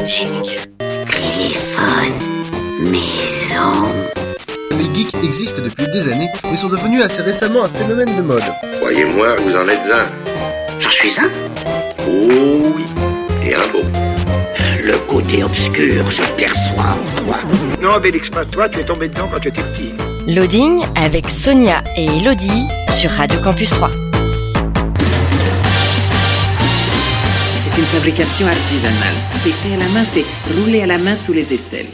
radio, téléphone, maison. Les geeks existent depuis des années, mais sont devenus assez récemment un phénomène de mode. Croyez-moi, vous en êtes un. J'en suis un. Oh oui, et un beau. Le côté obscur se perçoit en toi. Non, Bélix, pas toi, tu es tombé dedans quand tu étais petit. Loading avec Sonia et Elodie sur Radio Campus 3. C'est une fabrication artisanale. C'est fait à la main, c'est roulé à la main sous les aisselles.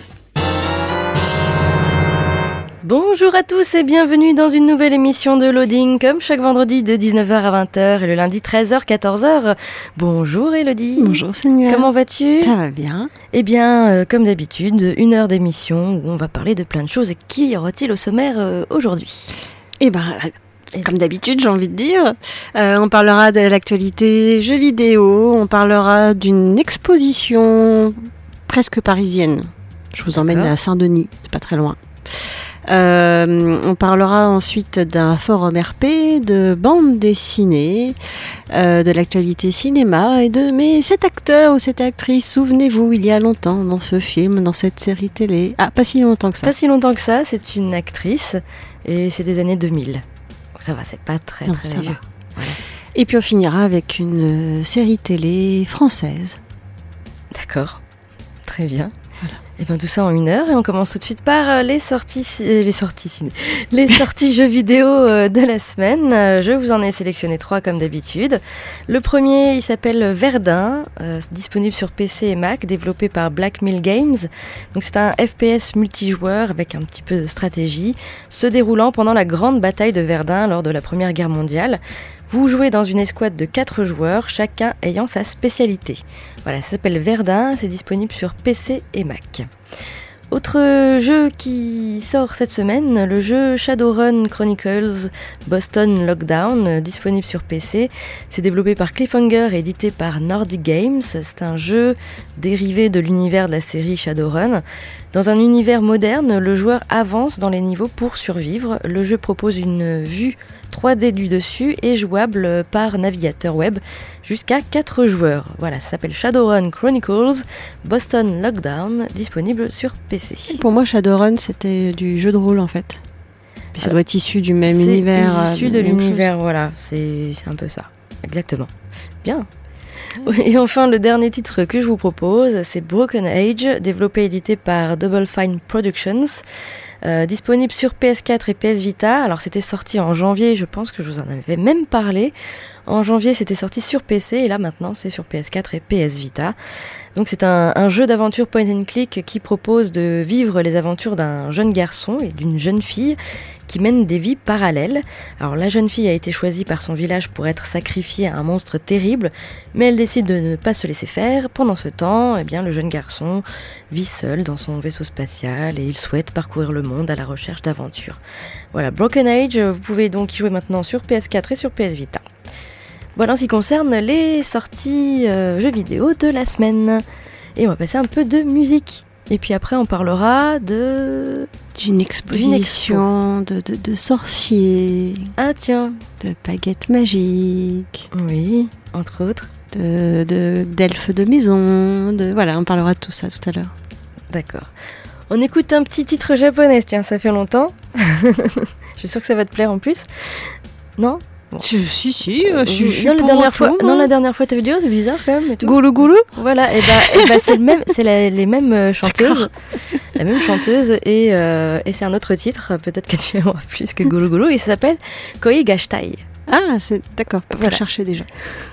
Bonjour à tous et bienvenue dans une nouvelle émission de Loading, comme chaque vendredi de 19h à 20h et le lundi 13h-14h. Bonjour Elodie. Bonjour Sonia. Comment vas-tu ? Ça va bien. Eh bien, comme d'habitude, une heure d'émission où on va parler de plein de choses. Et qui y aura-t-il au sommaire aujourd'hui ? Eh ben, comme d'habitude, j'ai envie de dire, on parlera de l'actualité jeux vidéo, on parlera d'une exposition presque parisienne. Je vous emmène à Saint-Denis, c'est pas très loin. On parlera ensuite d'un forum RP, de bande dessinée, de l'actualité cinéma mais cet acteur ou cette actrice, souvenez-vous, il y a longtemps dans ce film, dans cette série télé. Ah, pas si longtemps que ça. Pas si longtemps que ça, c'est une actrice et c'est des années 2000. Donc ça va, c'est pas très vieux. Voilà. Et puis on finira avec une série télé française. D'accord, très bien. Voilà. Et bien tout ça en une heure et on commence tout de suite par les sorties jeux vidéo de la semaine. Je vous en ai sélectionné 3 comme d'habitude. Le premier, il s'appelle Verdun, disponible sur PC et Mac, développé par Black Mill Games. Donc c'est un FPS multijoueur avec un petit peu de stratégie, se déroulant pendant la grande bataille de Verdun lors de la Première Guerre mondiale. Vous jouez dans une escouade de 4 joueurs, chacun ayant sa spécialité. Voilà, ça s'appelle Verdun, c'est disponible sur PC et Mac. Autre jeu qui sort cette semaine, le jeu Shadowrun Chronicles Boston Lockdown, disponible sur PC. C'est développé par Cliffhanger et édité par Nordic Games. C'est un jeu dérivé de l'univers de la série Shadowrun. Dans un univers moderne, le joueur avance dans les niveaux pour survivre. Le jeu propose une vue 3D du dessus et jouable par navigateur web jusqu'à 4 joueurs. Voilà, ça s'appelle Shadowrun Chronicles Boston Lockdown, disponible sur PC. Pour moi, Shadowrun, c'était du jeu de rôle en fait. Puis ça doit être issu du même univers. C'est issu de l'univers, voilà, c'est un peu ça, exactement. Bien. Et enfin, le dernier titre que je vous propose, c'est Broken Age, développé et édité par Double Fine Productions. Disponible sur PS4 et PS Vita. Alors c'était sorti en janvier, je pense que je vous en avais même parlé. En janvier c'était sorti sur PC et là maintenant c'est sur PS4 et PS Vita. Donc c'est un jeu d'aventure point and click qui propose de vivre les aventures d'un jeune garçon et d'une jeune fille qui mènent des vies parallèles. Alors la jeune fille a été choisie par son village pour être sacrifiée à un monstre terrible, mais elle décide de ne pas se laisser faire. Pendant ce temps, eh bien, le jeune garçon vit seul dans son vaisseau spatial et il souhaite parcourir le monde à la recherche d'aventures. Voilà, Broken Age, vous pouvez donc y jouer maintenant sur PS4 et sur PS Vita. Voilà en ce qui concerne les sorties jeux vidéo de la semaine. Et on va passer un peu de musique. Et puis après, on parlera d'une exposition de sorciers. Ah tiens. De baguettes magiques. Oui, entre autres. D'elfes de maison. Voilà, on parlera de tout ça tout à l'heure. D'accord. On écoute un petit titre japonais, tiens, ça fait longtemps. Je suis sûre que ça va te plaire en plus. Non ? Bon. Si, je suis non, la dernière fois, t'avais dit, c'est bizarre quand même. Et tout. Goulou goulou. Voilà, et bah c'est les mêmes chanteuses. La même chanteuse, et c'est un autre titre, peut-être que tu aimeras plus que Goulou goulou, et ça s'appelle Koi Gashtai. Ah, c'est d'accord, voilà. Je cherchais déjà.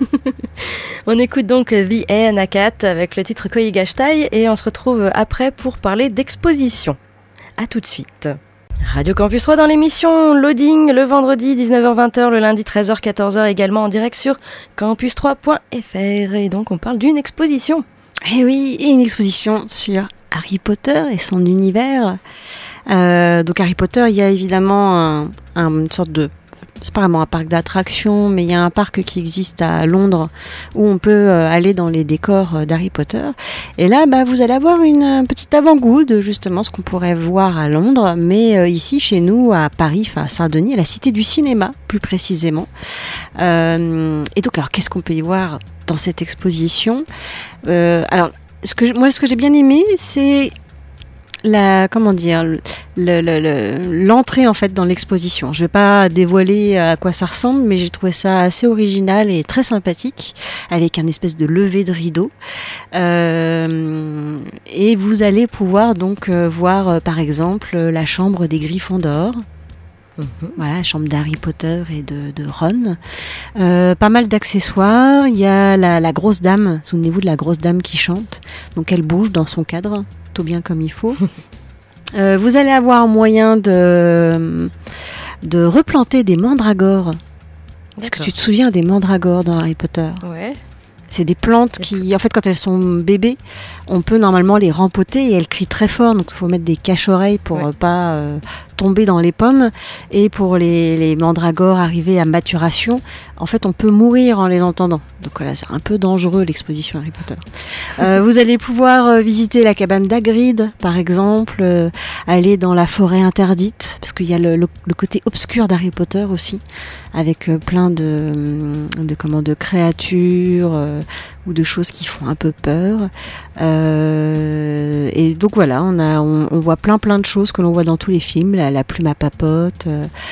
On écoute donc The Air Nakat avec le titre Koi Gashtai, et on se retrouve après pour parler d'exposition. À tout de suite. Radio Campus 3 dans l'émission Loading, le vendredi 19h-20h, le lundi 13h-14h, également en direct sur campus3.fr. Et donc on parle d'une exposition. Eh oui, et une exposition sur Harry Potter et son univers. Donc Harry Potter, il y a évidemment une sorte de... C'est pas vraiment un parc d'attractions, mais il y a un parc qui existe à Londres où on peut aller dans les décors d'Harry Potter. Et là, vous allez avoir un petit avant-goût de justement ce qu'on pourrait voir à Londres, mais ici, chez nous, à Paris, enfin à Saint-Denis, à la Cité du Cinéma, plus précisément. Et donc, alors, qu'est-ce qu'on peut y voir dans cette exposition ? Alors, ce que j'ai bien aimé, c'est l'entrée en fait dans l'exposition. Je vais pas dévoiler à quoi ça ressemble, mais j'ai trouvé ça assez original et très sympathique, avec un espèce de lever de rideau. Et vous allez pouvoir donc voir par exemple la chambre des Gryffondor. Voilà, la chambre d'Harry Potter et de Ron. Pas mal d'accessoires. Il y a la grosse dame. Souvenez-vous de la grosse dame qui chante. Donc elle bouge dans son cadre, tout bien comme il faut. Vous allez avoir moyen de replanter des mandragores. Est-ce que tu te souviens des mandragores dans Harry Potter ? Ouais. C'est des plantes qui, en fait, quand elles sont bébés, on peut normalement les rempoter et elles crient très fort. Donc, il faut mettre des cache-oreilles pour pas tomber dans les pommes. Et pour les mandragores arrivés à maturation, en fait, on peut mourir en les entendant. Donc voilà, c'est un peu dangereux l'exposition Harry Potter. Vous allez pouvoir visiter la cabane d'Hagrid, par exemple, aller dans la forêt interdite, parce qu'il y a le côté obscur d'Harry Potter aussi, avec plein de créatures ou de choses qui font un peu peur. Et donc voilà, on voit plein de choses que l'on voit dans tous les films, la plume à papote,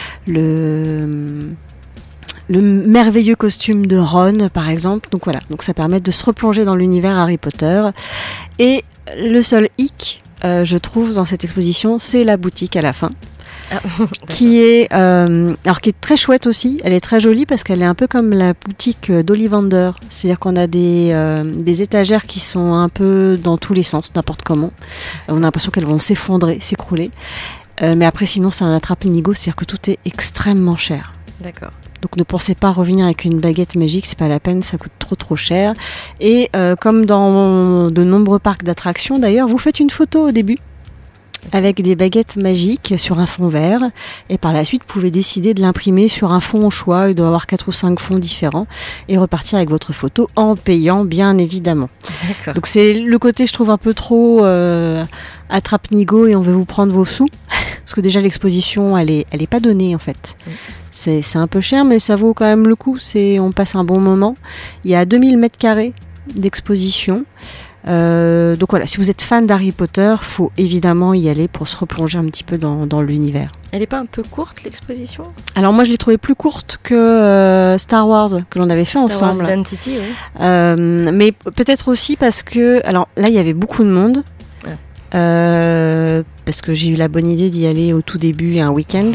le merveilleux costume de Ron, par exemple. Donc voilà, donc ça permet de se replonger dans l'univers Harry Potter. Et le seul hic, je trouve, dans cette exposition, c'est la boutique à la fin. Qui est très chouette aussi. Elle est très jolie parce qu'elle est un peu comme la boutique d'Ollivander, c'est-à-dire qu'on a des étagères qui sont un peu dans tous les sens, n'importe comment. On a l'impression qu'elles vont s'effondrer, s'écrouler, mais après sinon c'est un attrape-nigo, c'est-à-dire que tout est extrêmement cher. D'accord. Donc ne pensez pas revenir avec une baguette magique, c'est pas la peine, ça coûte trop cher. Et comme dans de nombreux parcs d'attractions d'ailleurs, vous faites une photo au début avec des baguettes magiques sur un fond vert, et par la suite vous pouvez décider de l'imprimer sur un fond au choix. Il doit y avoir 4 ou 5 fonds différents, et repartir avec votre photo en payant bien évidemment. D'accord. Donc c'est le côté, je trouve, un peu trop attrape-nigo et on veut vous prendre vos sous, parce que déjà l'exposition elle est pas donnée en fait. C'est un peu cher, mais ça vaut quand même le coup. On passe un bon moment. Il y a 2000 mètres carrés d'exposition. Donc voilà, si vous êtes fan d'Harry Potter, faut évidemment y aller pour se replonger un petit peu dans l'univers. Elle est pas un peu courte l'exposition ? Alors moi je l'ai trouvée plus courte que Star Wars que l'on avait fait ensemble. Star Wars Identity, oui. Mais peut-être aussi parce que, alors là il y avait beaucoup de monde. Parce que j'ai eu la bonne idée d'y aller au tout début un week-end.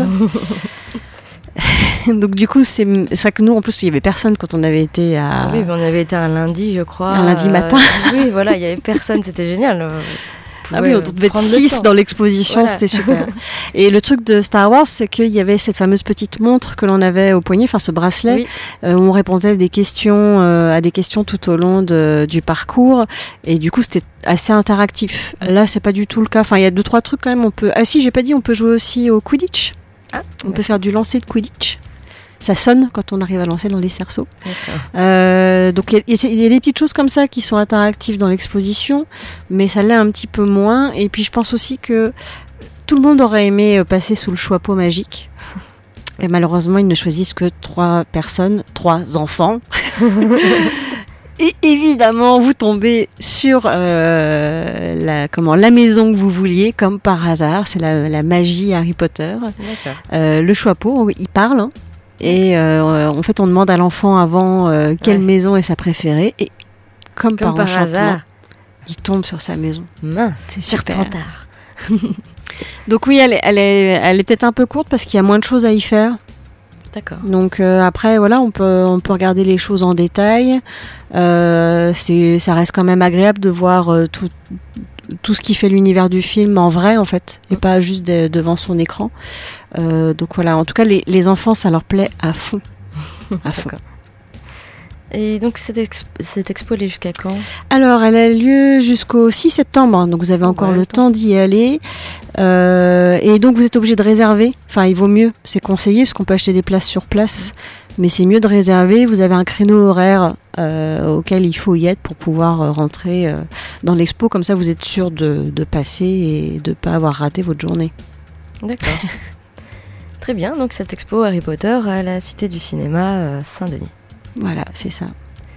Donc du coup c'est vrai que nous en plus il y avait personne quand on avait été à... Oui, on avait été un lundi je crois. Un lundi matin. Oui voilà, il y avait personne, c'était génial. Oui, on devait être 6 dans l'exposition, voilà. C'était super. Et le truc de Star Wars, c'est qu'il y avait cette fameuse petite montre que l'on avait au poignet, enfin ce bracelet, oui. Où on répondait à des questions tout au long du parcours, et du coup c'était assez interactif. Là c'est pas du tout le cas, enfin il y a 2-3 trucs quand même, j'ai pas dit, on peut jouer aussi au Quidditch. On peut faire du lancer de Quidditch. Ça sonne quand on arrive à lancer dans les cerceaux. Donc il y a des petites choses comme ça qui sont interactives dans l'exposition, mais ça l'est un petit peu moins. Et puis je pense aussi que tout le monde aurait aimé passer sous le chapeau magique. Et malheureusement, ils ne choisissent que 3 personnes, 3 enfants. Et évidemment, vous tombez sur la maison que vous vouliez, comme par hasard. C'est la magie Harry Potter. Le chapeau, il parle. Hein. Et en fait, on demande à l'enfant avant quelle maison est sa préférée. Et comme par enchantement, il tombe sur sa maison. Mince, c'est super. Serpentard. Donc oui, elle est peut-être un peu courte parce qu'il y a moins de choses à y faire. D'accord. Donc après, voilà, on peut regarder les choses en détail. Ça reste quand même agréable de voir tout ce qui fait l'univers du film en vrai, en fait, et pas juste devant son écran. Donc voilà, en tout cas, les enfants, ça leur plaît à fond. À fond. Et donc cette expo, elle est jusqu'à quand ? Alors, elle a lieu jusqu'au 6 septembre, donc vous avez encore le temps d'y aller. Et donc vous êtes obligé de réserver. Enfin, il vaut mieux, c'est conseillé, parce qu'on peut acheter des places sur place. Mais c'est mieux de réserver. Vous avez un créneau horaire auquel il faut y être pour pouvoir rentrer dans l'expo. Comme ça, vous êtes sûr de passer et de ne pas avoir raté votre journée. D'accord. Très bien. Donc cette expo Harry Potter à la Cité du Cinéma Saint-Denis. Voilà, c'est ça.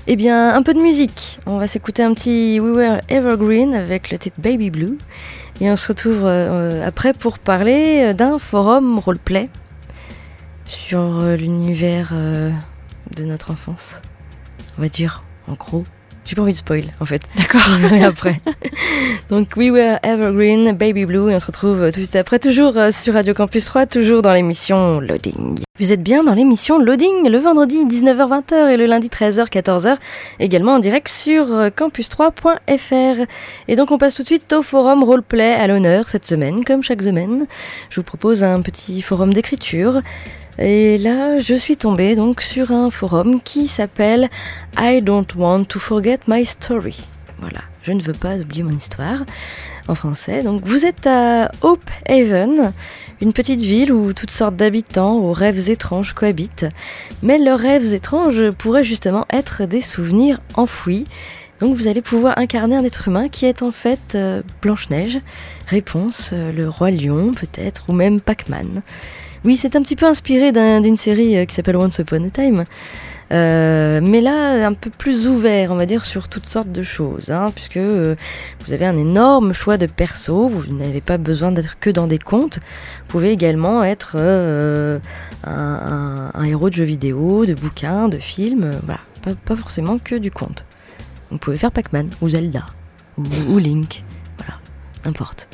Eh bien, un peu de musique. On va s'écouter un petit We Were Evergreen avec le titre Baby Blue. Et on se retrouve après pour parler d'un forum roleplay sur l'univers de notre enfance. On va dire, en gros. J'ai pas envie de spoil, en fait. D'accord. Je verrai après. Donc, We Were Evergreen, Baby Blue, et on se retrouve tout de suite après, toujours sur Radio Campus 3, toujours dans l'émission Loading. Vous êtes bien dans l'émission Loading, le vendredi 19h-20h et le lundi 13h-14h, également en direct sur campus3.fr. Et donc, on passe tout de suite au forum roleplay à l'honneur cette semaine, comme chaque semaine. Je vous propose un petit forum d'écriture. Et là, je suis tombée donc sur un forum qui s'appelle I Don't Want to Forget My Story. Voilà, je ne veux pas oublier mon histoire en français. Donc vous êtes à Hope Haven, une petite ville où toutes sortes d'habitants aux rêves étranges cohabitent. Mais leurs rêves étranges pourraient justement être des souvenirs enfouis. Donc vous allez pouvoir incarner un être humain qui est en fait Blanche-Neige, réponse le Roi Lion peut-être, ou même Pac-Man. Oui, c'est un petit peu inspiré d'une série qui s'appelle Once Upon a Time, mais là un peu plus ouvert, on va dire, sur toutes sortes de choses, puisque vous avez un énorme choix de persos, vous n'avez pas besoin d'être que dans des contes, vous pouvez également être un héros de jeux vidéo, de bouquins, de films, voilà, pas forcément que du conte. Vous pouvez faire Pac-Man, ou Zelda, ou Link, voilà, n'importe.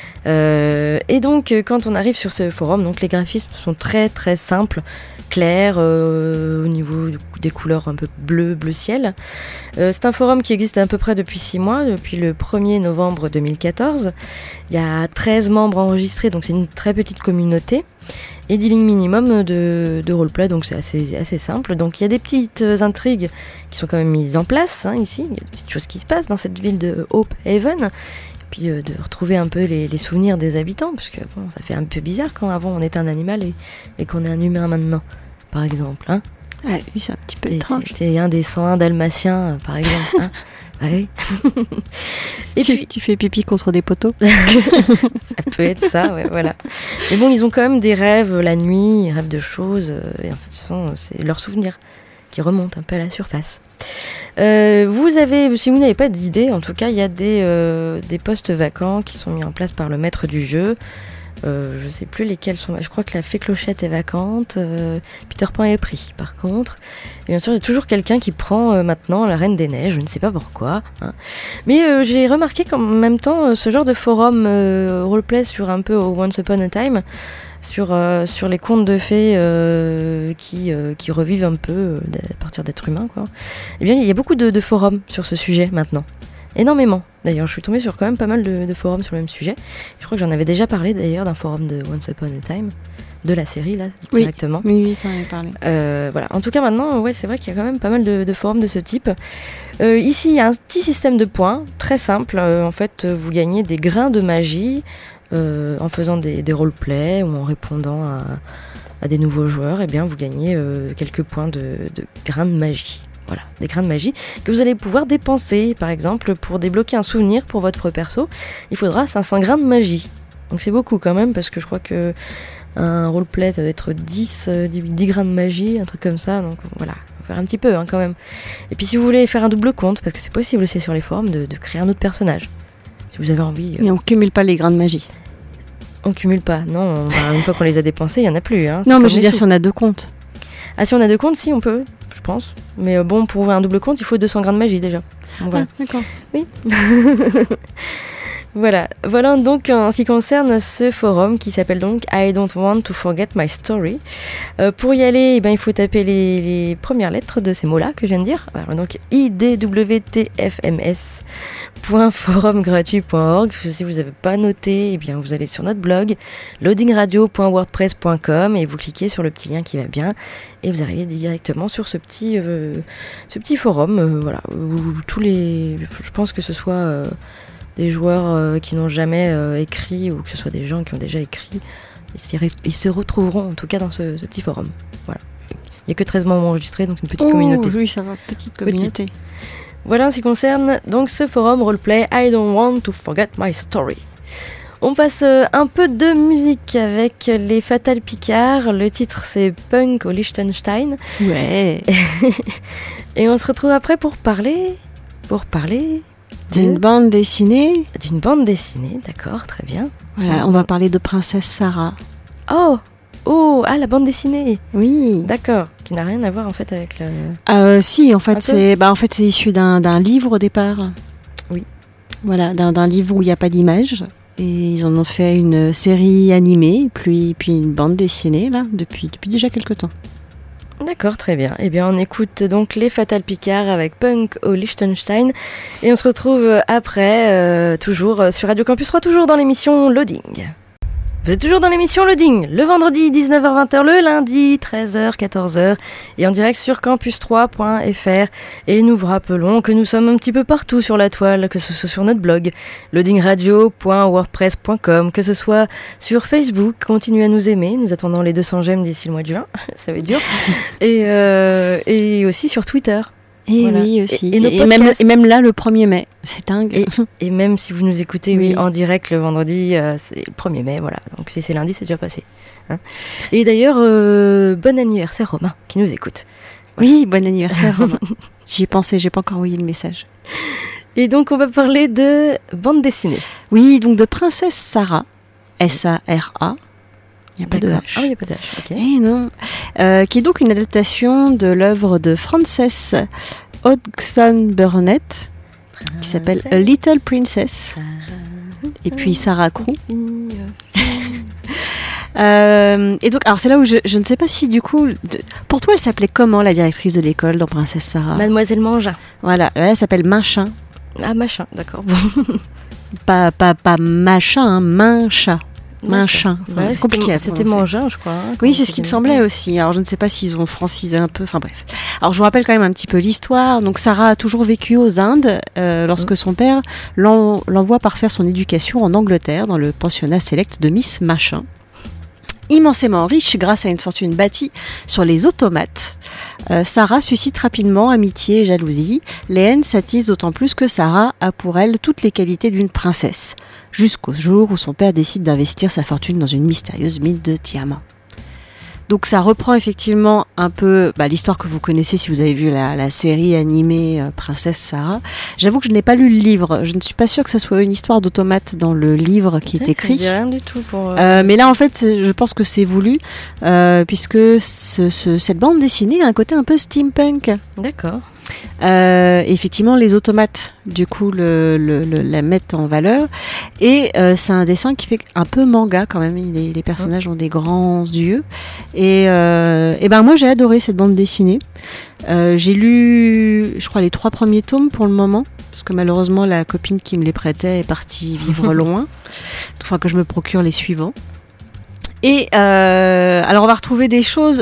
Et donc quand on arrive sur ce forum, donc les graphismes sont très très simples, clairs, au niveau des couleurs un peu bleu ciel. C'est un forum qui existe à peu près depuis 6 mois, depuis le 1er novembre 2014. Il y a 13 membres enregistrés, donc c'est une très petite communauté. Et 10 lignes minimum de roleplay, donc c'est assez simple. Donc il y a des petites intrigues qui sont quand même mises en place, ici. Il y a des petites choses qui se passent dans cette ville de Hope Haven. Puis de retrouver un peu les souvenirs des habitants, parce que bon, ça fait un peu bizarre quand avant on était un animal et qu'on est un humain maintenant, par exemple. Ouais, oui, c'est un petit peu étrange. C'était un des 101 dalmatiens, par exemple. Ah oui. Et puis tu fais pipi contre des poteaux. Ça peut être ça, ouais, voilà. Mais bon, ils ont quand même des rêves la nuit, ils rêvent de choses, et en fait, c'est leurs souvenirs qui remontent un peu à la surface. Vous avez, si vous n'avez pas d'idée, en tout cas, il y a des postes vacants qui sont mis en place par le maître du jeu. Je ne sais plus lesquels sont. Je crois que la Fée Clochette est vacante. Peter Pan est pris, par contre. Et bien sûr, il y a toujours quelqu'un qui prend maintenant la Reine des Neiges. Je ne sais pas pourquoi. Mais j'ai remarqué qu'en même temps, ce genre de forum roleplay sur un peu Once Upon a Time, sur les contes de fées qui revivent un peu à partir d'êtres humains, quoi. Eh bien, il y a beaucoup de forums sur ce sujet maintenant. Énormément. D'ailleurs, je suis tombée sur quand même pas mal de forums sur le même sujet. Je crois que j'en avais déjà parlé d'ailleurs d'un forum de Once Upon a Time, de la série là, directement. Oui, t'en avais parlé. Voilà. En tout cas, maintenant, ouais, c'est vrai qu'il y a quand même pas mal de forums de ce type. Ici, il y a un petit système de points, très simple. En fait, vous gagnez des grains de magie en faisant des roleplays ou en répondant à des nouveaux joueurs. Et bien, vous gagnez quelques points de grains de magie. Voilà, des grains de magie que vous allez pouvoir dépenser. Par exemple, pour débloquer un souvenir pour votre perso, il faudra 500 grains de magie. Donc c'est beaucoup quand même, parce que je crois que un roleplay, ça doit être 10 grains de magie, un truc comme ça. Donc voilà, il faut faire un petit peu quand même. Et puis si vous voulez faire un double compte, parce que c'est possible aussi sur les forums de créer un autre personnage, si vous avez envie. Et on cumule pas les grains de magie. On cumule pas, non. Une fois qu'on les a dépensés, il n'y en a plus. Non, mais je veux dire, si on a 2 comptes. Ah, si on a 2 comptes, si on peut, je pense. Mais bon, pour ouvrir un double compte, il faut 200 grains de magie déjà. Bon, voilà. Ah, d'accord. Oui. Voilà donc en ce qui concerne ce forum qui s'appelle donc I Don't Want to Forget My Story. Pour y aller, il faut taper les premières lettres de ces mots-là que je viens de dire. Alors, donc idwtfms.forumgratuit.org. Si vous n'avez pas noté, vous allez sur notre blog loadingradio.wordpress.com et vous cliquez sur le petit lien qui va bien et vous arrivez directement sur ce petit forum. Voilà, où je pense que ce soit des joueurs qui n'ont jamais écrit ou que ce soit des gens qui ont déjà écrit, ils se retrouveront en tout cas dans ce petit forum. Voilà. Il n'y a que 13 membres enregistrés, donc une petite communauté. Oui, ça va, petite communauté. Voilà en ce qui concerne donc ce forum roleplay I Don't Want to Forget My Story. On passe un peu de musique avec les Fatal Picard. Le titre c'est Punk au Liechtenstein. Ouais. Et on se retrouve après pour parler d'une bande dessinée. D'une bande dessinée, d'accord, très bien. Voilà, on va parler de Princesse Sarah. Oh, la bande dessinée. Oui. D'accord, qui n'a rien à voir en fait avec le... Si, en fait, c'est issu d'un livre au départ. Oui. Voilà, d'un livre où il n'y a pas d'image. Et ils en ont fait une série animée, puis une bande dessinée, là, depuis déjà quelques temps. D'accord, très bien. Eh bien, on écoute donc les Fatal Picard avec Punk au Liechtenstein. Et on se retrouve après, toujours sur Radio Campus 3, toujours dans l'émission Loading. Vous êtes toujours dans l'émission Loading, le vendredi 19h-20h, le lundi 13h-14h et en direct sur campus3.fr. Et nous vous rappelons que nous sommes un petit peu partout sur la toile, que ce soit sur notre blog loadingradio.wordpress.com, que ce soit sur Facebook, continuez à nous aimer, nous attendons les 200 j'aime d'ici le mois de juin, ça va être dur, et aussi sur Twitter. Et voilà. oui, aussi. Et même là, le 1er mai. C'est dingue. Et même si vous nous écoutez en direct le vendredi, c'est le 1er mai, voilà. Donc si c'est lundi, c'est déjà passé. Hein. Et d'ailleurs, bon anniversaire Romain, qui nous écoute. Voilà. Oui, bon anniversaire Romain. J'y ai pensé, j'ai pas encore envoyé le message. Et donc, on va parler de bande dessinée. Oui, donc de Princesse Sarah, S-A-R-A. Il n'y a pas de H. Ah oui, il n'y a pas de H, ok. Eh non. Qui est donc une adaptation de l'œuvre de Frances Hodgson Burnett, qui s'appelle A Little Princess. Et puis Sarah Crew. Et donc, alors c'est là où je ne sais pas si du coup, pour toi, elle s'appelait comment la directrice de l'école dans Princesse Sarah? Mademoiselle Mangin. Voilà, elle s'appelle Machin. Ah, Machin, d'accord. pas Machin, hein, Manchin. Machin. Ouais, c'est compliqué. C'était Mangin, je crois. Hein, oui, c'est ce qui me semblait aussi. Alors, je ne sais pas s'ils ont francisé un peu. Enfin, bref. Alors, je vous rappelle quand même un petit peu l'histoire. Donc, Sarah a toujours vécu aux Indes lorsque son père l'envoie par faire son éducation en Angleterre, dans le pensionnat select de Miss Machin. Immensément riche grâce à une fortune bâtie sur les automates, Sarah suscite rapidement amitié et jalousie. Les haines s'attisent d'autant plus que Sarah a pour elle toutes les qualités d'une princesse, jusqu'au jour où son père décide d'investir sa fortune dans une mystérieuse mine de diamants. Donc ça reprend effectivement un peu l'histoire que vous connaissez si vous avez vu la série animée Princesse Sarah. J'avoue que je n'ai pas lu le livre. Je ne suis pas sûre que ça soit une histoire d'automate dans le livre qui est écrit. Ça ne dit rien du tout pour... mais là en fait je pense que c'est voulu puisque cette bande dessinée a un côté un peu steampunk. D'accord. Effectivement les automates du coup la mettent en valeur et c'est un dessin qui fait un peu manga quand même. Les personnages ont des grands yeux et moi j'ai adoré cette bande dessinée. J'ai lu je crois les 3 premiers tomes pour le moment parce que malheureusement la copine qui me les prêtait est partie vivre loin. Il faudra que je me procure les suivants. Et alors on va retrouver des choses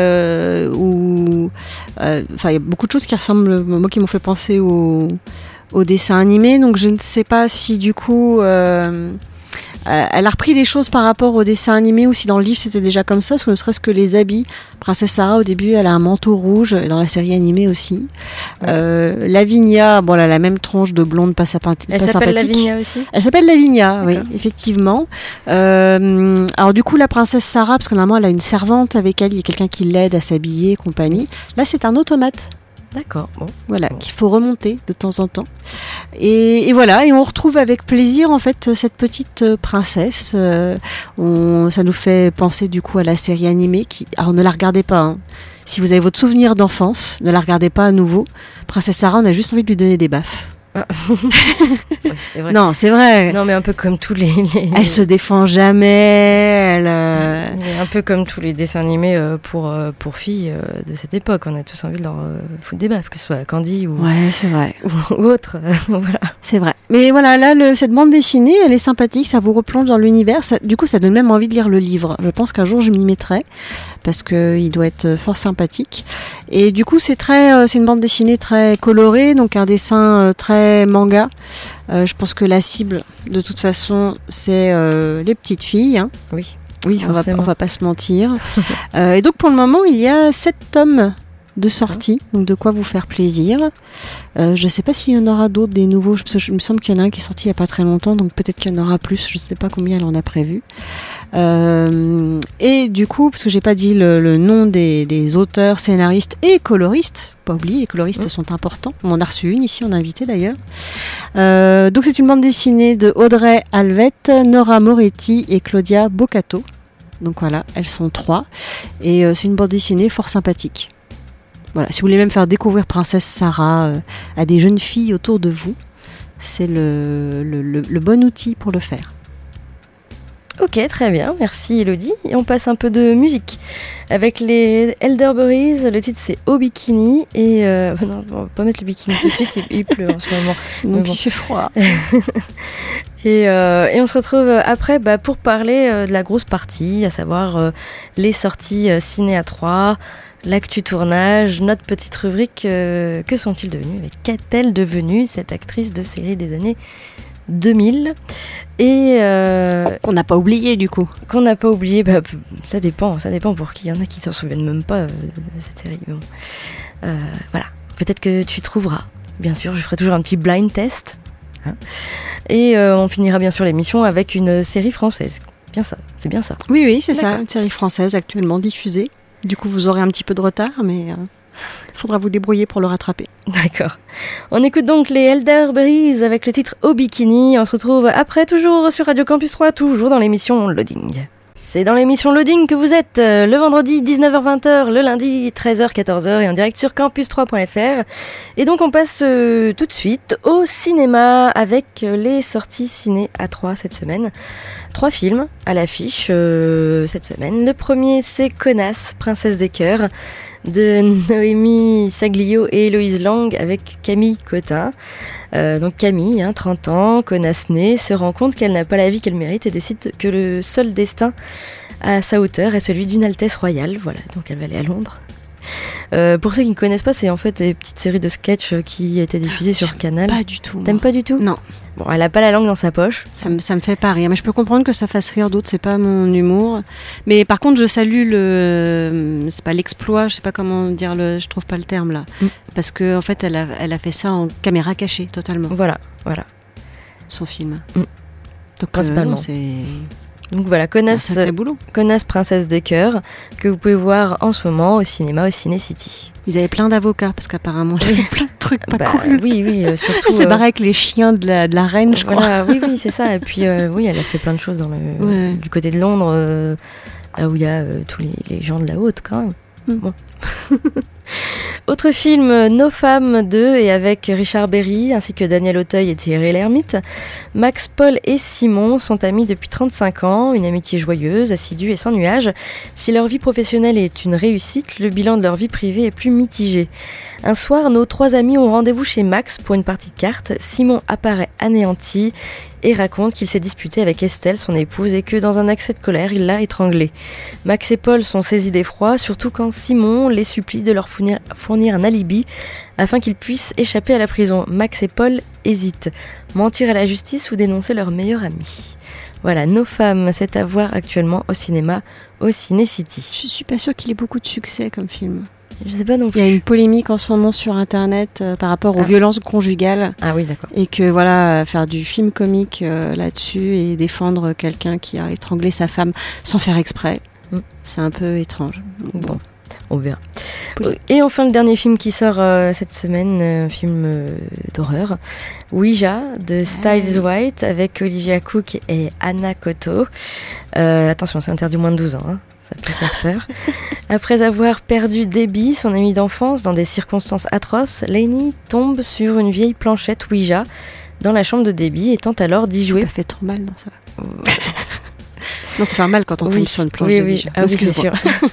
où il y a beaucoup de choses qui ressemblent, moi qui m'ont fait penser au dessin animé, donc je ne sais pas si du coup elle a repris des choses par rapport au dessin animé ou si dans le livre c'était déjà comme ça, ne serait-ce que les habits. Princesse Sarah au début elle a un manteau rouge, dans la série animée aussi. Lavinia, elle a la même tronche de blonde pas sympathique. Elle s'appelle Lavinia aussi. Elle s'appelle Lavinia, oui, effectivement. Alors du coup la princesse Sarah, parce que normalement elle a une servante avec elle, il y a quelqu'un qui l'aide à s'habiller et compagnie. Là c'est un automate. D'accord. Bon. Voilà, qu'il faut remonter de temps en temps. Et voilà, et on retrouve avec plaisir en fait cette petite princesse. Ça nous fait penser du coup à la série animée alors ne la regardez pas. Hein. Si vous avez votre souvenir d'enfance, ne la regardez pas à nouveau. Princesse Sarah, on a juste envie de lui donner des baffes. Ah. Ouais, c'est vrai. Non, c'est vrai. Non, mais un peu comme tous les... Elle se défend jamais. Un peu comme tous les dessins animés pour filles de cette époque. On a tous envie de leur foutre des baffes, que ce soit Candy ou... Ouais, c'est vrai. ou autre. Voilà. C'est vrai. Mais voilà, là, cette bande dessinée, elle est sympathique, ça vous replonge dans l'univers. Du coup, ça donne même envie de lire le livre. Je pense qu'un jour, je m'y mettrai, parce qu'il doit être fort sympathique. Et du coup, c'est une bande dessinée très colorée, donc un dessin très manga. Je pense que la cible, de toute façon, c'est les petites filles. Hein. Oui, forcément. On va pas se mentir. Et donc, pour le moment, il y a 7 tomes de sortie, donc de quoi vous faire plaisir. Je ne sais pas s'il y en aura d'autres, des nouveaux, parce que il me semble qu'il y en a un qui est sorti il n'y a pas très longtemps, donc peut-être qu'il y en aura plus, je ne sais pas combien elle en a prévu. Et du coup, parce que j'ai pas dit le nom des auteurs, scénaristes et coloristes, pas oublier, les coloristes sont importants. On en a reçu une ici, on a invité d'ailleurs. Donc c'est une bande dessinée de Audrey Alvette, Nora Moretti et Claudia Boccato. Donc voilà, elles sont 3 et c'est une bande dessinée fort sympathique. Voilà, si vous voulez même faire découvrir Princesse Sarah à des jeunes filles autour de vous, c'est le bon outil pour le faire. Ok, très bien, merci Elodie. Et on passe un peu de musique avec les Elderberries. Le titre c'est Au Bikini. Et non, on va pas mettre le bikini tout de suite, il pleut en ce moment. Donc il fait froid. Et on se retrouve après pour parler de la grosse partie, à savoir les sorties ciné à 3, l'actu tournage, notre petite rubrique que sont-ils devenus, mais qu'est-elle devenue cette actrice de série des années 2000 et qu'on n'a pas oublié du coup. Qu'on n'a pas oublié, ça dépend pour qui. Il y en a qui s'en souviennent même pas de cette série. Bon. Voilà, peut-être que tu trouveras. Bien sûr, je ferai toujours un petit blind test. Hein. Et on finira bien sûr l'émission avec une série française. Bien ça, c'est bien ça. Oui, c'est ça, une série française actuellement diffusée. Du coup, vous aurez un petit peu de retard, mais il faudra vous débrouiller pour le rattraper. D'accord. On écoute donc les Elderberries avec le titre Au Bikini. On se retrouve après, toujours sur Radio Campus 3, toujours dans l'émission Loading. C'est dans l'émission Loading que vous êtes, le vendredi 19h-20h, le lundi 13h-14h et en direct sur campus3.fr. Et donc on passe tout de suite au cinéma avec les sorties ciné à 3 cette semaine. 3 films à l'affiche cette semaine. Le premier c'est Connasse, Princesse des Cœurs de Noémie Saglio et Héloïse Lang avec Camille Cotin. Donc Camille, 30 ans, connasse née, se rend compte qu'elle n'a pas la vie qu'elle mérite et décide que le seul destin à sa hauteur est celui d'une Altesse royale. Voilà, donc elle va aller à Londres. Pour ceux qui ne connaissent pas, c'est en fait des petites séries de sketchs qui étaient diffusées sur Canal. Pas du tout. T'aimes pas du tout ? Non. Bon, elle a pas la langue dans sa poche. Ça me fait pas rire, mais je peux comprendre que ça fasse rire d'autres, c'est pas mon humour. Mais par contre, je salue c'est pas l'exploit, je sais pas comment dire, je trouve pas le terme là. Parce que en fait, elle a fait ça en caméra cachée, totalement. Voilà. Son film. Donc principalement. C'est... Donc voilà, Connasse, Princesse des Cœurs, que vous pouvez voir en ce moment au cinéma, au Ciné City. Ils avaient plein d'avocats, parce qu'apparemment, ils fait plein de trucs pas cool. Oui, surtout... Elle s'est barrée avec les chiens de la reine, je crois. Oui, c'est ça. Et puis, oui, elle a fait plein de choses du côté de Londres, là où il y a tous les gens de la haute, quand même. Bon. Autre film, Nos femmes 2, et avec Richard Berry ainsi que Daniel Auteuil et Thierry Lhermitte. Max, Paul et Simon sont amis depuis 35 ans, une amitié joyeuse, assidue et sans nuages. Si leur vie professionnelle est une réussite, le bilan de leur vie privée est plus mitigé. Un soir, nos 3 amis ont rendez-vous chez Max pour une partie de cartes. Simon apparaît anéanti et raconte qu'il s'est disputé avec Estelle, son épouse, et que dans un accès de colère, il l'a étranglée. Max et Paul sont saisis d'effroi, surtout quand Simon les supplie de leur fournir un alibi afin qu'ils puissent échapper à la prison. Max et Paul hésitent. Mentir à la justice ou dénoncer leur meilleur ami. Voilà, Nos femmes, c'est à voir actuellement au cinéma, au Ciné City. Je suis pas sûre qu'il ait beaucoup de succès comme film. Je sais pas non plus. Il y a une polémique en ce moment sur Internet par rapport aux violences conjugales. Ah oui, d'accord. Et que voilà, faire du film comique là-dessus et défendre quelqu'un qui a étranglé sa femme sans faire exprès, c'est un peu étrange. Bon, on verra. Et enfin, le dernier film qui sort cette semaine, un film d'horreur, Ouija, de Styles White, avec Olivia Cooke et Anna Cotto. Attention, c'est interdit moins de 12 ans, ça peut faire peur. Après avoir perdu Debbie, son amie d'enfance, dans des circonstances atroces, Lainey tombe sur une vieille planchette Ouija dans la chambre de Debbie et tente alors d'y jouer. Ça fait trop mal, non, ça va. Non, ça fait mal quand on tombe sur une planche de Ouija. Ah oui, c'est sûr.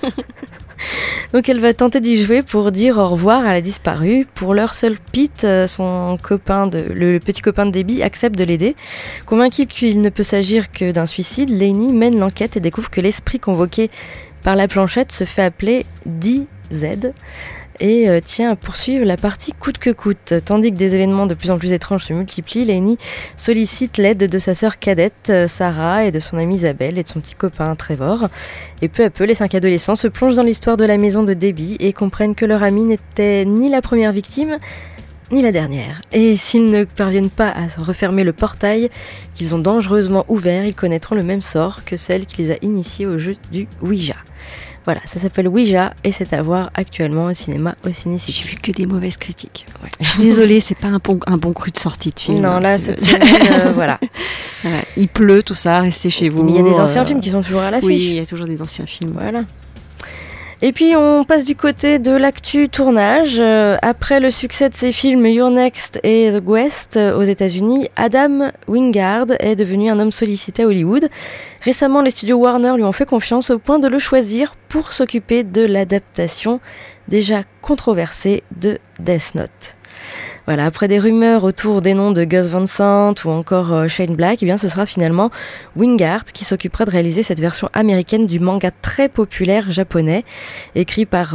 Donc elle va tenter d'y jouer pour dire au revoir à la disparue. Pour l'heure, seul Pete, le petit copain de Debbie, accepte de l'aider. Convaincu qu'il ne peut s'agir que d'un suicide, Lainey mène l'enquête et découvre que l'esprit convoqué par la planchette se fait appeler DZ et tient à poursuivre la partie coûte que coûte. Tandis que des événements de plus en plus étranges se multiplient, Lainey sollicite l'aide de sa sœur cadette Sarah et de son amie Isabelle et de son petit copain Trevor. Et peu à peu, les 5 adolescents se plongent dans l'histoire de la maison de Debbie et comprennent que leur amie n'était ni la première victime, ni la dernière. Et s'ils ne parviennent pas à refermer le portail qu'ils ont dangereusement ouvert, ils connaîtront le même sort que celle qui les a initiés au jeu du Ouija. Voilà, ça s'appelle Ouija et c'est à voir actuellement au cinéma, au Ciné-City. J'ai vu que des mauvaises critiques. Ouais. Je suis désolée, c'est pas un bon cru de sortie de film. Non, là, cette semaine, voilà. Il pleut, tout ça, restez chez vous. Mais il y a des anciens films qui sont toujours à l'affiche. Oui, il y a toujours des anciens films. Voilà. Et puis on passe du côté de l'actu tournage. Après le succès de ses films You're Next et The Guest aux États-Unis, Adam Wingard est devenu un homme sollicité à Hollywood. Récemment, les studios Warner lui ont fait confiance au point de le choisir pour s'occuper de l'adaptation déjà controversée de Death Note. Voilà, après des rumeurs autour des noms de Gus Van Sant ou encore Shane Black, eh bien ce sera finalement Wingard qui s'occupera de réaliser cette version américaine du manga très populaire japonais, écrit par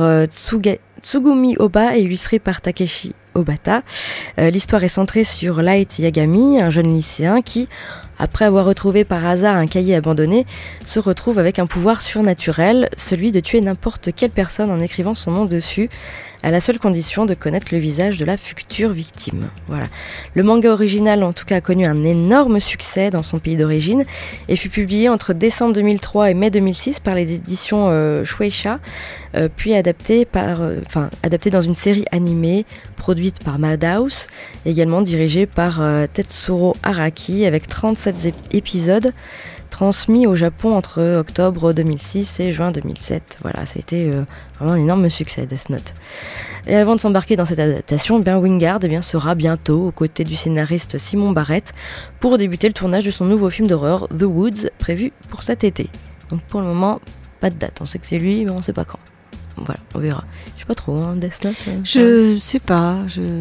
Tsugumi Oba et illustré par Takeshi Obata. L'histoire est centrée sur Light Yagami, un jeune lycéen qui, après avoir retrouvé par hasard un cahier abandonné, se retrouve avec un pouvoir surnaturel, celui de tuer n'importe quelle personne en écrivant son nom dessus, à la seule condition de connaître le visage de la future victime. Voilà. Le manga original, en tout cas, a connu un énorme succès dans son pays d'origine et fut publié entre décembre 2003 et mai 2006 par les éditions Shueisha, puis adapté dans une série animée produite par Madhouse, également dirigée par Tetsuro Araki, avec 37 épisodes transmis au Japon entre octobre 2006 et juin 2007. Voilà, ça a été vraiment un énorme succès, Death Note. Et avant de s'embarquer dans cette adaptation, Wingard sera bientôt aux côtés du scénariste Simon Barrett pour débuter le tournage de son nouveau film d'horreur The Woods, prévu pour cet été. Donc pour le moment, pas de date. On sait que c'est lui, mais on sait pas quand. Voilà, on verra. Je sais pas trop, Death Note. Je sais pas.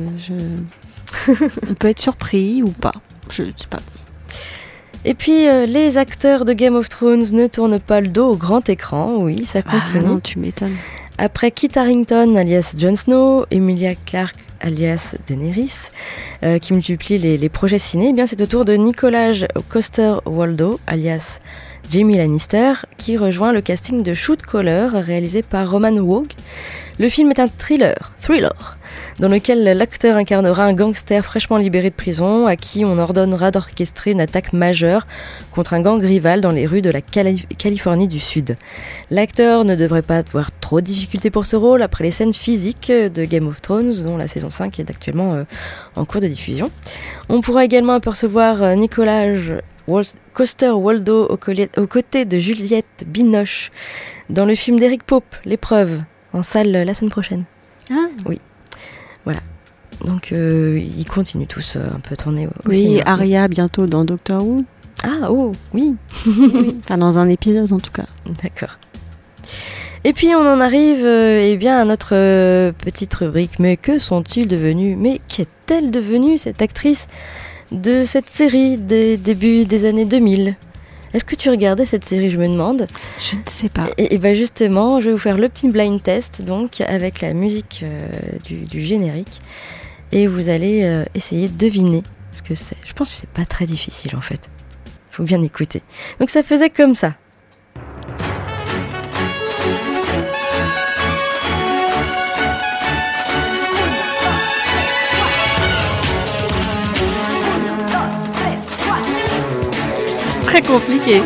On peut être surpris ou pas. Je sais pas. Et puis, les acteurs de Game of Thrones ne tournent pas le dos au grand écran. Oui, ça continue. Ah non, tu m'étonnes. Après Kit Harington, alias Jon Snow, Emilia Clarke, alias Daenerys, qui multiplient les projets ciné, eh bien c'est au tour de Nicolas Coster-Waldau, alias Jaime Lannister, qui rejoint le casting de Shoot Caller, réalisé par Roman Waugh. Le film est un thriller, dans lequel l'acteur incarnera un gangster fraîchement libéré de prison à qui on ordonnera d'orchestrer une attaque majeure contre un gang rival dans les rues de la Californie du Sud. L'acteur ne devrait pas avoir trop de difficultés pour ce rôle après les scènes physiques de Game of Thrones, dont la saison 5 est actuellement en cours de diffusion. On pourra également apercevoir Nicolas Coster-Waldau aux côtés de Juliette Binoche dans le film d'Eric Pope, L'épreuve, en salle la semaine prochaine. Ah. Oui, voilà. Donc ils continuent tous un peu à tourner au cinéma. Arya bientôt dans Doctor Who. Ah, oh, oui. Enfin, dans un épisode en tout cas. D'accord. Et puis on en arrive à notre petite rubrique. Mais que sont-ils devenus ? Mais qu'est-elle devenue, cette actrice de cette série des débuts des années 2000 ? Est-ce que tu regardais cette série, je me demande ? Je ne sais pas. Et bien justement, je vais vous faire le petit blind test, donc avec la musique du générique. Et vous allez essayer de deviner ce que c'est. Je pense que c'est pas très difficile en fait. Il faut bien écouter. Donc ça faisait comme ça. Très compliqué.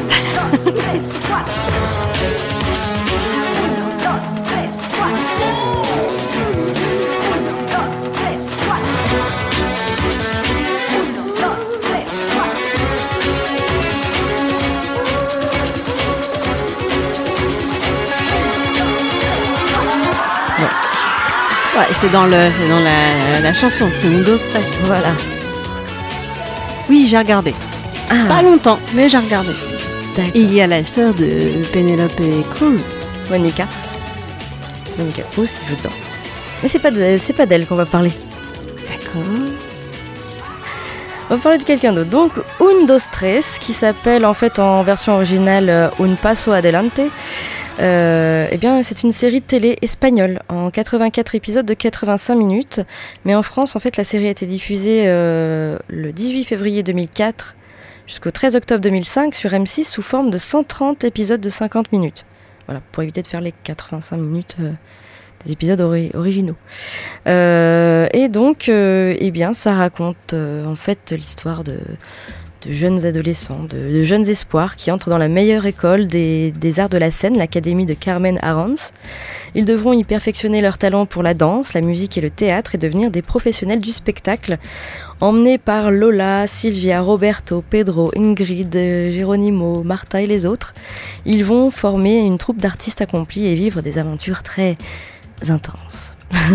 Ouais, c'est dans la chanson, c'est Windows 13. Voilà. Oui, j'ai regardé. Ah. Pas longtemps, mais j'ai regardé. D'accord. Et il y a la sœur de Penelope Cruz. Monica Cruz qui joue dedans. Mais c'est pas d'elle qu'on va parler. D'accord. On va parler de quelqu'un d'autre. Donc, Un, dos, tres, qui s'appelle en fait en version originale Un paso adelante. Eh bien, c'est une série de télé espagnole en 84 épisodes de 85 minutes. Mais en France, en fait, la série a été diffusée le 18 février 2004 jusqu'au 13 octobre 2005 sur M6 sous forme de 130 épisodes de 50 minutes. Voilà, pour éviter de faire les 85 minutes des épisodes originaux. Et donc, eh bien, ça raconte en fait l'histoire de jeunes adolescents, de jeunes espoirs qui entrent dans la meilleure école des arts de la scène, l'Académie de Carmen Arons. Ils devront y perfectionner leur talent pour la danse, la musique et le théâtre et devenir des professionnels du spectacle. Emmenés par Lola, Sylvia, Roberto, Pedro, Ingrid, Geronimo, Marta et les autres, ils vont former une troupe d'artistes accomplis et vivre des aventures très intenses.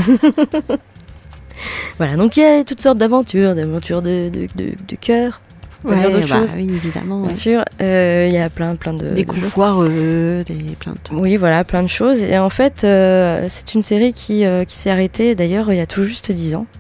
Voilà, donc il y a toutes sortes d'aventures de cœur. Ouais, dire d'autres choses. Oui, évidemment. Bien sûr, il y a plein de... Des coups foireux, plein de... Oui, voilà, plein de choses. Et en fait, c'est une série qui s'est arrêtée, d'ailleurs, il y a tout juste 10 ans.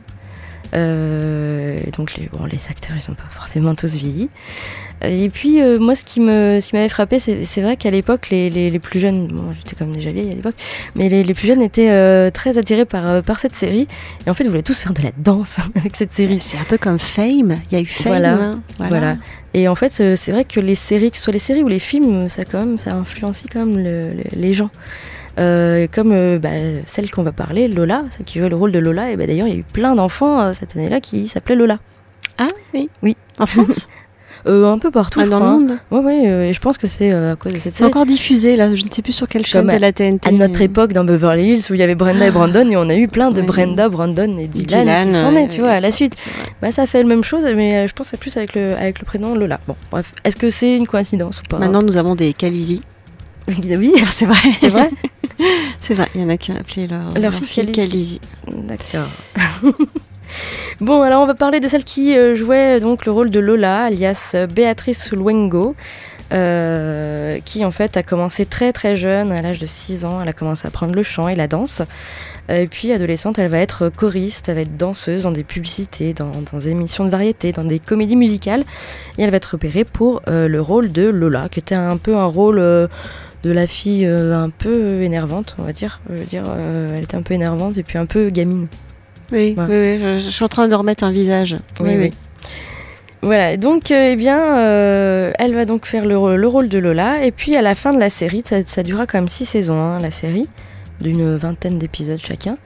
Donc les acteurs, ils n'ont pas forcément tous vieilli. Et puis, moi, ce qui m'avait frappé, c'est vrai qu'à l'époque, les plus jeunes... Bon, j'étais quand même déjà vieille à l'époque, mais les plus jeunes étaient très attirés par cette série. Et en fait, ils voulaient tous faire de la danse avec cette série. C'est un peu comme Fame. Il y a eu Fame. Voilà. Et en fait, c'est vrai que les séries, que ce soit les séries ou les films, ça influencie quand même les gens. Comme celle qu'on va parler, Lola, celle qui jouait le rôle de Lola. Et d'ailleurs, il y a eu plein d'enfants cette année-là qui s'appelaient Lola. Ah oui. Oui. En France. Un peu partout, dans le monde. Oui, et je pense que c'est à cause de cette série. C'est encore diffusé, là, je ne sais plus sur quelle chaîne de la TNT. À notre époque, dans Beverly Hills, où il y avait Brenda et Brandon, et on a eu plein de Brenda, Brandon et Dylan qui sont nés, tu vois, à la suite. Ça fait la même chose, mais je pense que c'est plus avec le prénom Lola. Bon, bref, est-ce que c'est une coïncidence ou pas ? Maintenant, nous avons des Khaleesi. Oui, c'est vrai. C'est vrai. C'est vrai, il y en a qui ont appelé leur fille Khaleesi. D'accord. Bon, alors on va parler de celle qui jouait donc le rôle de Lola, alias Beatriz Luengo, qui en fait a commencé très très jeune, à l'âge de 6 ans, elle a commencé à apprendre le chant et la danse. Et puis adolescente, elle va être choriste, elle va être danseuse dans des publicités, dans des émissions de variété, dans des comédies musicales. Et elle va être repérée pour le rôle de Lola, qui était un peu un rôle... de la fille un peu énervante, on va dire. Elle était un peu énervante et puis un peu gamine. Oui, je suis en train de remettre un visage. Oui. Voilà, et donc, elle va donc faire le rôle de Lola. Et puis, à la fin de la série, ça durera quand même 6 saisons, la série, d'une 20aine d'épisodes chacun.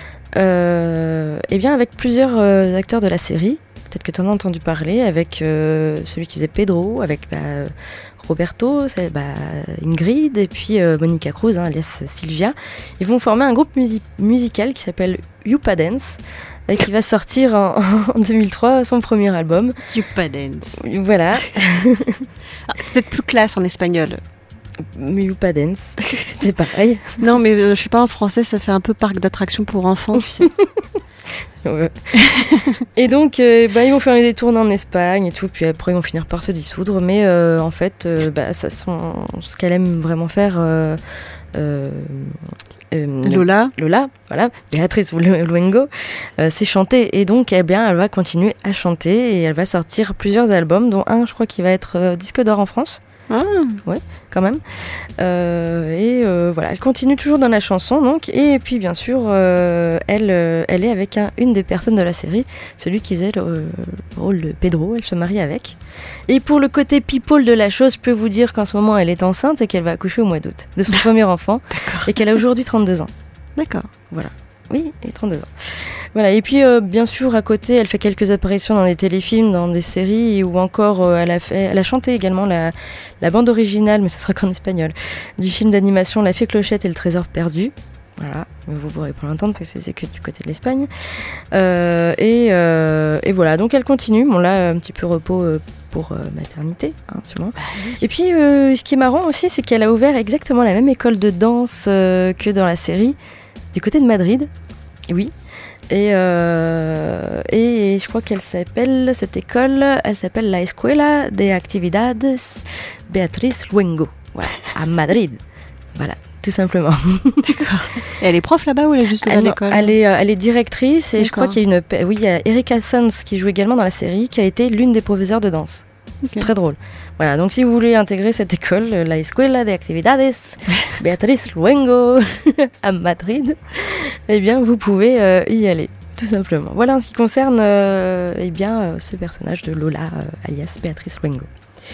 Avec plusieurs acteurs de la série. Peut-être que tu en as entendu parler, avec celui qui faisait Pedro, avec... Roberto, Ingrid et puis Monica Cruz, alias Sylvia. Ils vont former un groupe musical qui s'appelle Yupa Dance et qui va sortir en 2003 son premier album. Yupa Dance. Voilà. C'est peut-être plus classe en espagnol. Mais Yupa Dance, c'est pareil. Non, mais je sais pas, en français, ça fait un peu parc d'attractions pour enfants, tu sais. Si on veut. Et donc ils vont faire des tournées en Espagne et tout, puis après ils vont finir par se dissoudre, mais en fait ce qu'elle aime vraiment faire Lola, voilà, Beatriz Luengo, c'est chanter, et donc elle va continuer à chanter et elle va sortir plusieurs albums, dont un je crois qui va être disque d'or en France. Ouais, quand même. Voilà, elle continue toujours dans la chanson, donc, et puis bien sûr, elle est avec une des personnes de la série, celui qui faisait le rôle de Pedro. Elle se marie avec. Et pour le côté people de la chose, je peux vous dire qu'en ce moment, elle est enceinte et qu'elle va accoucher au mois d'août de son premier enfant, et qu'elle a aujourd'hui 32 ans. D'accord. Voilà. Oui, et 32 ans. Voilà, et puis bien sûr à côté, elle fait quelques apparitions dans des téléfilms, dans des séries, ou encore elle a chanté également la bande originale, mais ce sera qu'en espagnol, du film d'animation La Fée Clochette et le Trésor perdu. Voilà, mais vous pourrez pas l'entendre parce que c'est que du côté de l'Espagne. Et voilà, donc elle continue. Bon là, un petit peu repos pour maternité, sûrement. Et puis ce qui est marrant aussi, c'est qu'elle a ouvert exactement la même école de danse que dans la série, du côté de Madrid. Oui. Et je crois cette école, elle s'appelle La Escuela de Actividades Beatriz Luengo. Voilà, à Madrid. Voilà, tout simplement. D'accord. Et elle est prof là-bas ou elle est juste à l'école ? Elle est directrice, et je crois qu'il y a Erika Sanz qui joue également dans la série, qui a été l'une des professeurs de danse. C'est très drôle. Voilà, donc si vous voulez intégrer cette école, la Escuela de Actividades Beatriz Luengo à Madrid, eh bien vous pouvez y aller, tout simplement. Voilà en ce qui concerne ce personnage de Lola, alias Beatriz Luengo.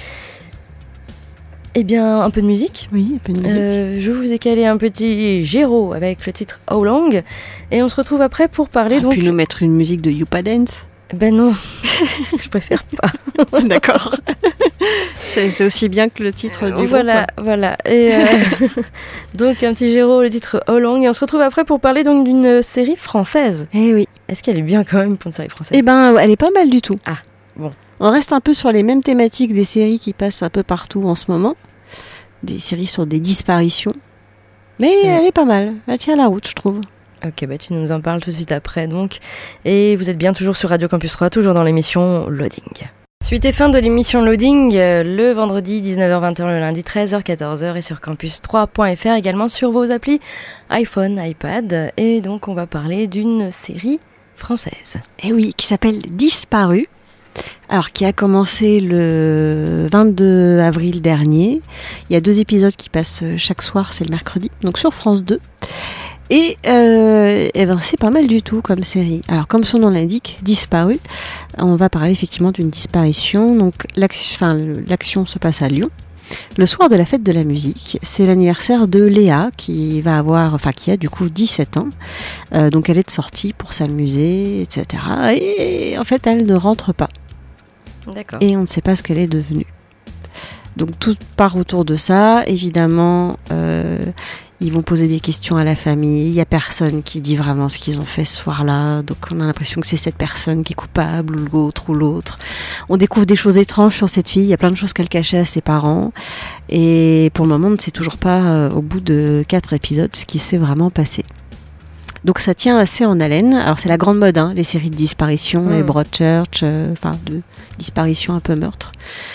Eh bien, un peu de musique. Oui, un peu de musique. Je vous ai calé un petit Géraud avec le titre How Long, et on se retrouve après pour parler donc... Puis nous mettre une musique de Youpa Dance. Ben non, je préfère pas. D'accord. C'est aussi bien que le titre du groupe. Voilà. Et donc un petit Géraud, le titre How Long, et on se retrouve après pour parler donc d'une série française. Eh oui. Est-ce qu'elle est bien quand même pour une série française ? Eh ben, elle est pas mal du tout. Ah, bon. On reste un peu sur les mêmes thématiques des séries qui passent un peu partout en ce moment. Des séries sur des disparitions. Mais elle est pas mal. Elle tient la route, je trouve. Ok, bah tu nous en parles tout de suite après donc. Et vous êtes bien toujours sur Radio Campus 3, toujours dans l'émission Loading. Suite et fin de l'émission Loading, le vendredi 19h-20h, le lundi 13h-14h et sur campus3.fr, également sur vos applis iPhone, iPad. Et donc on va parler d'une série française. Eh oui, qui s'appelle Disparu. Alors, qui a commencé le 22 avril dernier. Il y a 2 épisodes qui passent chaque soir, c'est le mercredi, donc sur France 2. Et c'est pas mal du tout comme série. Alors, comme son nom l'indique, Disparu, on va parler effectivement d'une disparition. Donc, l'action se passe à Lyon. Le soir de la fête de la musique, c'est l'anniversaire de Léa qui a du coup 17 ans. Donc elle est de sortie pour s'amuser, etc. Et en fait, elle ne rentre pas. D'accord. Et on ne sait pas ce qu'elle est devenue. Donc tout part autour de ça. Évidemment, ils vont poser des questions à la famille. Il n'y a personne qui dit vraiment ce qu'ils ont fait ce soir-là. Donc on a l'impression que c'est cette personne qui est coupable, ou l'autre. On découvre des choses étranges sur cette fille. Il y a plein de choses qu'elle cachait à ses parents. Et pour le moment, on ne sait toujours pas, au bout de 4 épisodes, ce qui s'est vraiment passé. Donc ça tient assez en haleine. Alors c'est la grande mode, les séries de disparition, les Broadchurch, de disparition un peu meurtre.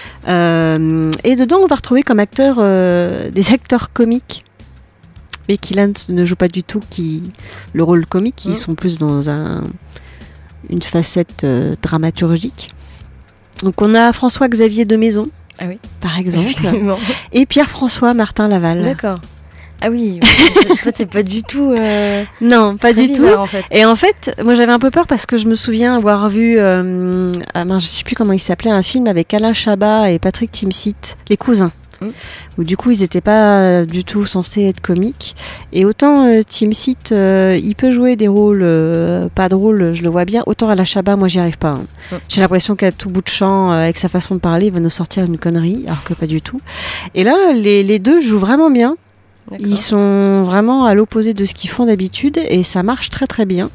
Et dedans, on va retrouver comme acteurs des acteurs comiques. Mais qui là ne jouent pas du tout le rôle comique, ils sont plus dans une facette dramaturgique. Donc on a François-Xavier de Maison, par exemple, et Pierre-François Martin Laval. D'accord. Ah oui, en fait c'est pas du tout... Non, pas du bizarre, tout. En fait. Et en fait, moi j'avais un peu peur parce que je me souviens avoir vu, je sais plus comment il s'appelait, un film avec Alain Chabat et Patrick Timsit, Les Cousins. Où du coup ils n'étaient pas du tout censés être comiques, et autant Timsit il peut jouer des rôles pas drôles, je le vois bien, autant à la Chabat moi j'y arrive pas. J'ai l'impression qu'à tout bout de champ, avec sa façon de parler, il va nous sortir une connerie, alors que pas du tout. Et là les deux jouent vraiment bien. D'accord. Ils sont vraiment à l'opposé de ce qu'ils font d'habitude et ça marche très très bien.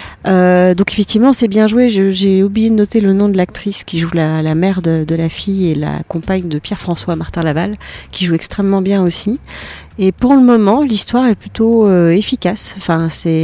Donc effectivement c'est bien joué. J'ai oublié de noter le nom de l'actrice qui joue la mère de la fille et la compagne de Pierre-François Martin Laval, qui joue extrêmement bien aussi. Et pour le moment l'histoire est plutôt efficace. Enfin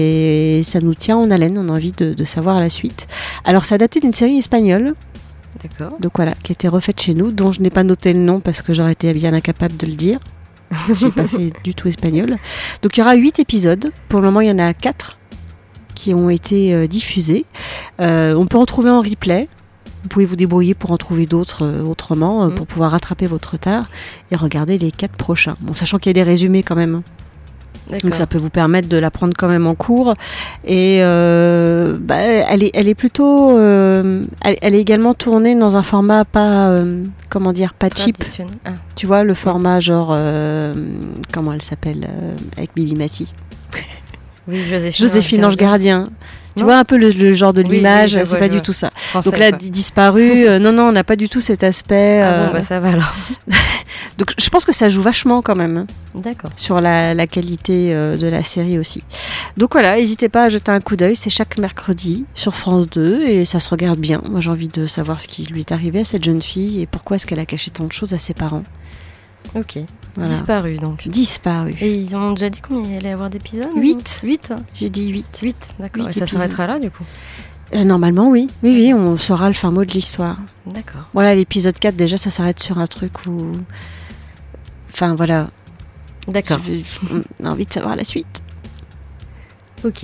ça nous tient en haleine, on a envie de savoir la suite. Alors c'est adapté d'une série espagnole. D'accord. Donc voilà, qui a été refaite chez nous, dont je n'ai pas noté le nom parce que j'aurais été bien incapable de le dire. J'ai pas fait du tout espagnol. Donc il y aura 8 épisodes. Pour le moment il y en a 4 qui ont été diffusés. On peut en trouver en replay. Vous pouvez vous débrouiller pour en trouver d'autres autrement, pour pouvoir rattraper votre retard et regarder les 4 prochains. Bon, sachant qu'il y a des résumés quand même. D'accord. Donc ça peut vous permettre de la prendre quand même en cours. Et elle est plutôt... elle est également tournée dans un format pas cheap. Ah. Tu vois, le format genre... comment elle s'appelle avec Bibi Mati. Oui, Joséphine Ange Gardien. Tu vois un peu le genre de l'image, c'est pas du tout ça. Français, donc là, Disparu, non, on n'a pas du tout cet aspect. Ah bon, ça va alors. Donc je pense que ça joue vachement quand même. D'accord. Sur la qualité de la série aussi. Donc voilà, n'hésitez pas à jeter un coup d'œil, c'est chaque mercredi sur France 2 et ça se regarde bien. Moi j'ai envie de savoir ce qui lui est arrivé à cette jeune fille et pourquoi est-ce qu'elle a caché tant de choses à ses parents. Ok. Voilà. Disparu donc. Disparu. Et ils ont déjà dit combien il allait y avoir d'épisodes ? 8. 8 J'ai dit 8. 8, d'accord. 8 et ça s'arrêtera là du coup ? Normalement oui. Oui, on saura le fin mot de l'histoire. D'accord. Voilà, l'épisode 4 déjà ça s'arrête sur un truc où... Enfin voilà. D'accord. On a envie de savoir la suite. Ok.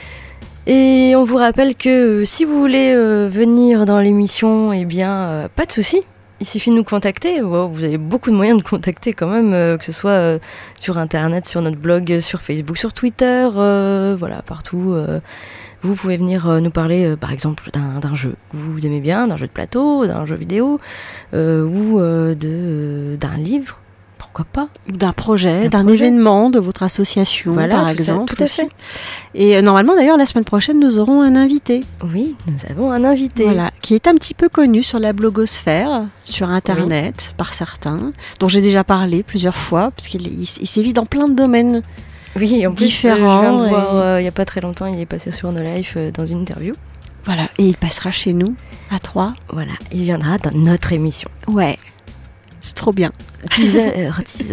Et on vous rappelle que si vous voulez venir dans l'émission, eh bien, pas de souci. Il suffit de nous contacter. Wow, vous avez beaucoup de moyens de contacter quand même, que ce soit sur Internet, sur notre blog, sur Facebook, sur Twitter, voilà, partout. Vous pouvez venir nous parler, par exemple, d'un jeu que vous aimez bien, d'un jeu de plateau, d'un jeu vidéo, ou d'un livre. Pourquoi pas ? D'un projet, d'un événement de votre association, voilà, par exemple. Tout à fait. Et normalement, d'ailleurs, la semaine prochaine, nous aurons un invité. Oui, nous avons un invité. Voilà, qui est un petit peu connu sur la blogosphère, sur Internet, par certains, dont j'ai déjà parlé plusieurs fois, parce qu'il sévit dans plein de domaines en plus, différents. Je viens de voir, il n'y a pas très longtemps, il est passé sur No Life dans une interview. Voilà, et il passera chez nous, à 3. Voilà, il viendra dans notre émission. Ouais, c'est trop bien. Teaser.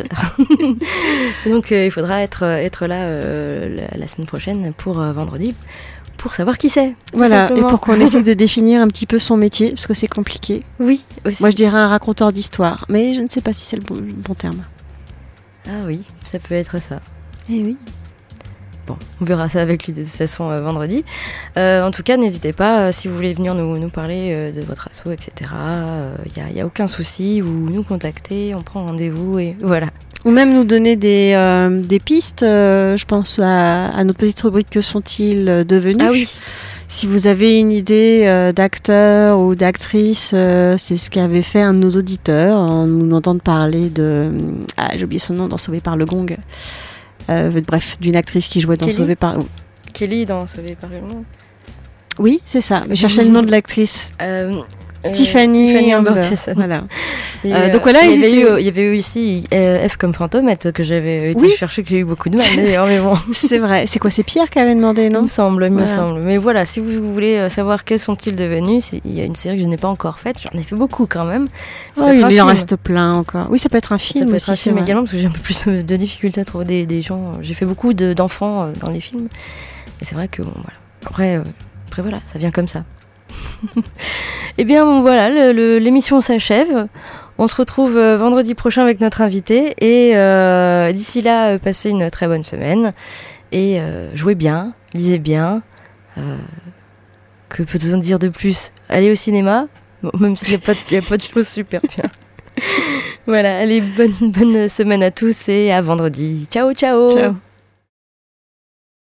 Donc il faudra être là la semaine prochaine pour vendredi pour savoir qui c'est. Voilà, et pour qu'on essaye de définir un petit peu son métier, parce que c'est compliqué. Oui, aussi. Moi je dirais un raconteur d'histoire, mais je ne sais pas si c'est le bon terme. Ah oui, ça peut être ça. Eh oui. Bon, on verra ça avec lui de toute façon vendredi. En tout cas, n'hésitez pas, si vous voulez venir nous parler de votre asso, etc. Il y a aucun souci, vous nous contactez, on prend rendez-vous et voilà. Ou même nous donner des pistes, je pense à notre petite rubrique « Que sont-ils devenus ?» Ah oui. Si vous avez une idée d'acteur ou d'actrice, c'est ce qu'avait fait un de nos auditeurs en nous entendant parler de... Ah, j'ai oublié son nom, dans Sauvé par le Gong. Bref, d'une actrice qui jouait dans Sauvé par... Kelly dans Sauvé par le Gong. Oui, c'est ça. Mais cherchez le nom de l'actrice. Tiffany Amber Thiessen. Voilà. Donc voilà, il y avait eu aussi F comme Fantomette que j'avais été chercher, que j'ai eu beaucoup de mal d'ailleurs, mais bon. C'est vrai. C'est quoi, c'est Pierre qui avait demandé, non ? Il me semble. Mais voilà, si vous voulez savoir quels sont-ils devenus, il y a une série que je n'ai pas encore faite. J'en ai fait beaucoup quand même. Il en reste plein encore. Oui, ça peut être un film. Ça peut être un film également, parce que j'ai un peu plus de difficultés à trouver des gens. J'ai fait beaucoup d'enfants dans les films. Et c'est vrai que, bon, voilà. Après voilà, ça vient comme ça. Eh bien bon, voilà, l'émission s'achève. On se retrouve vendredi prochain avec notre invité et d'ici là, passez une très bonne semaine et jouez bien, lisez bien. Que peut-on dire de plus ? Allez au cinéma, bon, même s'il n'y a pas de choses super bien. Voilà, allez, bonne semaine à tous et à vendredi. Ciao, ciao. Ciao.